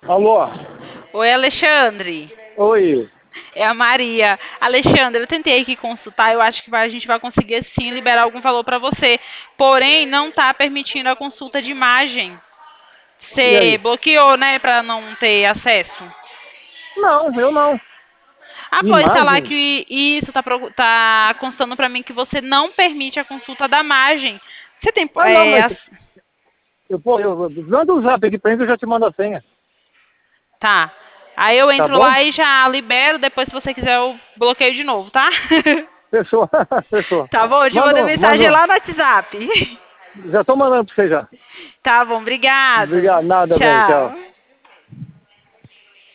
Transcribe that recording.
Alô? Oi, Alexandre. Oi. É a Maria. Alexandre, eu tentei aqui consultar, eu acho que a gente vai conseguir sim liberar algum valor para você. Porém, não está permitindo a consulta de imagem. E Você aí? bloqueou, né, para não ter acesso? Não, eu não. Ah, pois tá lá Imagem? que isso tá constando para mim que você não permite a consulta da imagem. Você tem Ah, não, é, mas eu manda um zap aqui pra mim que eu já te mando a senha. tá. Aí eu Tá entro bom? lá e já libero, depois se você quiser eu bloqueio de novo, tá? Fechou. Fechou. Tá bom, eu te mandei mensagem lá no WhatsApp. Já tô mandando pra você já. Tá bom, obrigado. Obrigado, nada, velho. Tchau. Tchau.